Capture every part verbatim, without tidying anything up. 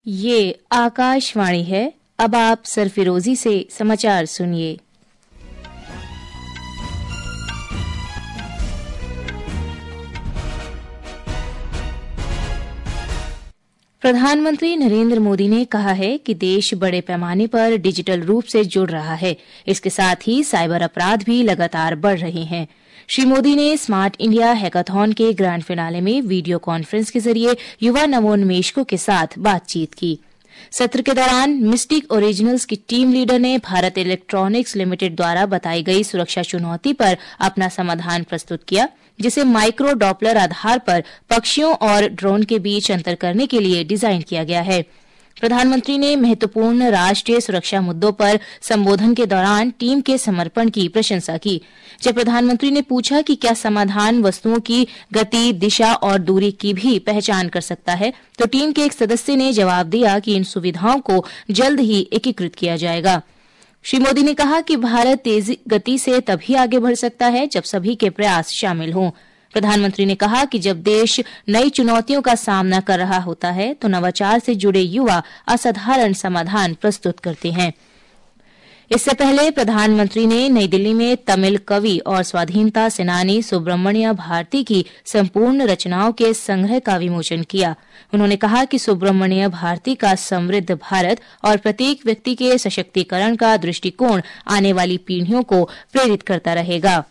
ये आकाशवाणी है। अब आप सरफिरोजी से समाचार सुनिए। प्रधानमंत्री नरेंद्र मोदी ने कहा है कि देश बड़े पैमाने पर डिजिटल रूप से जुड़ रहा है। इसके साथ ही साइबर अपराध भी लगातार बढ़ रहे हैं। श्री मोदी ने स्मार्ट इंडिया हैकाथॉन के ग्रैंड फिनाले में वीडियो कॉन्फ्रेंस के जरिए युवा नवोन्मेषकों के साथ बातचीत की। सत्र के दौरान मिस्टिक ओरिजिनल्स की टीम लीडर ने भारत इलेक्ट्रॉनिक्स लिमिटेड द्वारा बताई गई सुरक्षा चुनौती पर अपना समाधान प्रस्तुत किया, जिसे माइक्रो डॉपलर आधार पर पक्षियों और ड्रोन के बीच अंतर करने के लिए डिजाइन किया गया है। प्रधानमंत्री ने महत्वपूर्ण राष्ट्रीय सुरक्षा मुद्दों पर संबोधन के दौरान टीम के समर्पण की प्रशंसा की। जब प्रधानमंत्री ने पूछा कि क्या समाधान वस्तुओं की गति, दिशा और दूरी की भी पहचान कर सकता है, तो टीम के एक सदस्य ने जवाब दिया कि इन सुविधाओं को जल्द ही एकीकृत किया जाएगा। श्री मोदी ने कहा कि भारत तेज गति से तभी आगे बढ़ सकता है जब सभी के प्रयास शामिल हों। प्रधानमंत्री ने कहा कि जब देश नई चुनौतियों का सामना कर रहा होता है तो नवाचार से जुड़े युवा असाधारण समाधान प्रस्तुत करते हैं। इससे पहले प्रधानमंत्री ने नई दिल्ली में तमिल कवि और स्वाधीनता सेनानी सुब्रमण्य भारती की संपूर्ण रचनाओं के संग्रह का विमोचन किया। उन्होंने कहा कि सुब्रमण्य भारती का समृद्ध भारत और प्रत्येक व्यक्ति के सशक्तिकरण का दृष्टिकोण आने वाली पीढ़ियों को प्रेरित करता रहेगा।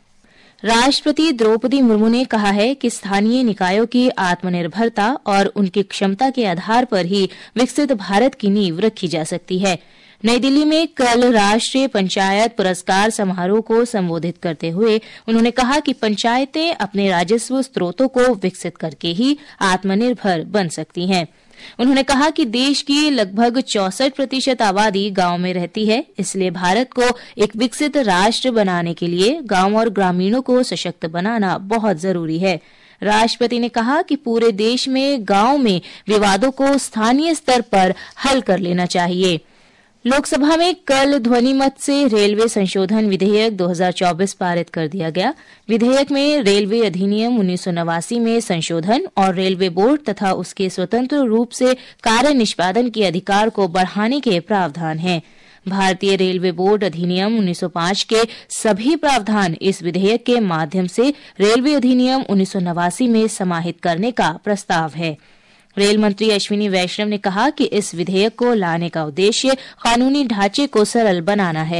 राष्ट्रपति द्रौपदी मुर्मू ने कहा है कि स्थानीय निकायों की आत्मनिर्भरता और उनकी क्षमता के आधार पर ही विकसित भारत की नींव रखी जा सकती है। नई दिल्ली में कल राष्ट्रीय पंचायत पुरस्कार समारोह को संबोधित करते हुए उन्होंने कहा कि पंचायतें अपने राजस्व स्रोतों को विकसित करके ही आत्मनिर्भर बन सकती हैं। उन्होंने कहा कि देश की लगभग चौसठ प्रतिशत आबादी गांव में रहती है, इसलिए भारत को एक विकसित राष्ट्र बनाने के लिए गांव और ग्रामीणों को सशक्त बनाना बहुत जरूरी है। राष्ट्रपति ने कहा कि पूरे देश में गांव में विवादों को स्थानीय स्तर पर हल कर लेना चाहिए। लोकसभा में कल ध्वनिमत से रेलवे संशोधन विधेयक दो हज़ार चौबीस पारित कर दिया गया। विधेयक में रेलवे अधिनियम उन्नीस सौ नवासी में संशोधन और रेलवे बोर्ड तथा उसके स्वतंत्र रूप से कार्य निष्पादन के अधिकार को बढ़ाने के प्रावधान हैं। भारतीय रेलवे बोर्ड अधिनियम उन्नीस सौ पाँच के सभी प्रावधान इस विधेयक के माध्यम से रेलवे अधिनियम उन्नीस सौ नवासी में समाहित करने का प्रस्ताव है। रेल मंत्री अश्विनी वैष्णव ने कहा कि इस विधेयक को लाने का उद्देश्य कानूनी ढांचे को सरल बनाना है।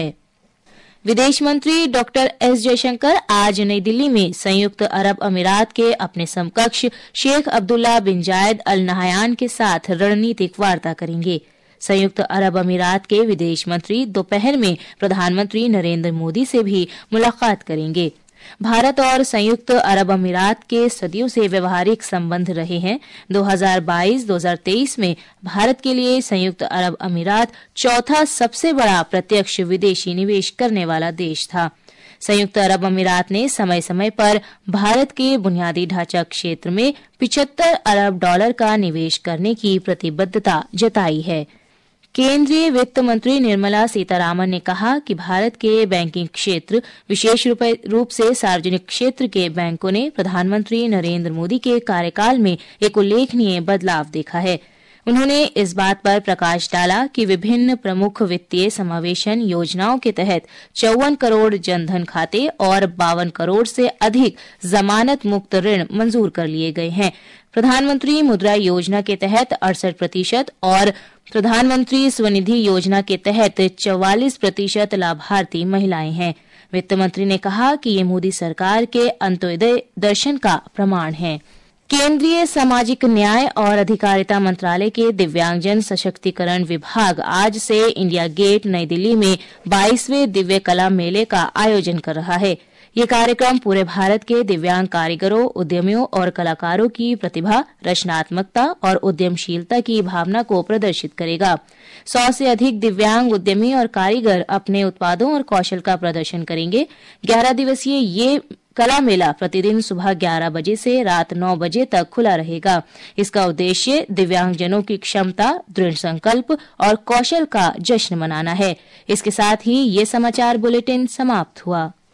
विदेश मंत्री डॉक्टर एस जयशंकर आज नई दिल्ली में संयुक्त अरब अमीरात के अपने समकक्ष शेख अब्दुल्ला बिन जायद अल नहयान के साथ रणनीतिक वार्ता करेंगे। संयुक्त अरब अमीरात के विदेश मंत्री दोपहर में प्रधानमंत्री नरेंद्र मोदी से भी मुलाकात करेंगे। भारत और संयुक्त अरब अमीरात के सदियों से व्यवहारिक संबंध रहे हैं। दो हज़ार बाईस दो हज़ार तेईस में भारत के लिए संयुक्त अरब अमीरात चौथा सबसे बड़ा प्रत्यक्ष विदेशी निवेश करने वाला देश था। संयुक्त अरब अमीरात ने समय समय पर भारत के बुनियादी ढांचा क्षेत्र में पचहत्तर अरब डॉलर का निवेश करने की प्रतिबद्धता जताई है। केंद्रीय वित्त मंत्री निर्मला सीतारामन ने कहा कि भारत के बैंकिंग क्षेत्र, विशेष रूप से सार्वजनिक क्षेत्र के बैंकों ने प्रधानमंत्री नरेंद्र मोदी के कार्यकाल में एक उल्लेखनीय बदलाव देखा है। उन्होंने इस बात पर प्रकाश डाला कि विभिन्न प्रमुख वित्तीय समावेशन योजनाओं के तहत चौवन करोड़ जनधन खाते और बावन करोड़ से अधिक जमानत मुक्त ऋण मंजूर कर लिए गए हैं। प्रधानमंत्री मुद्रा योजना के तहत अड़सठ प्रतिशत और प्रधानमंत्री स्वनिधि योजना के तहत चौवालीस प्रतिशत लाभार्थी महिलाएं हैं। वित्त मंत्री ने कहा कि ये मोदी सरकार के अंत्योदय दर्शन का प्रमाण है। केंद्रीय सामाजिक न्याय और अधिकारिता मंत्रालय के दिव्यांगजन सशक्तिकरण विभाग आज से इंडिया गेट नई दिल्ली में बाईसवें दिव्य कला मेले का आयोजन कर रहा है। ये कार्यक्रम पूरे भारत के दिव्यांग कारीगरों, उद्यमियों और कलाकारों की प्रतिभा, रचनात्मकता और उद्यमशीलता की भावना को प्रदर्शित करेगा। सौ से अधिक दिव्यांग उद्यमी और कारीगर अपने उत्पादों और कौशल का प्रदर्शन करेंगे। ग्यारह दिवसीय ये कला मेला प्रतिदिन सुबह ग्यारह बजे से रात नौ बजे तक खुला रहेगा। इसका उद्देश्य दिव्यांगजनों की क्षमता, दृढ़ संकल्प और कौशल का जश्न मनाना है। इसके साथ ही ये समाचार बुलेटिन समाप्त हुआ।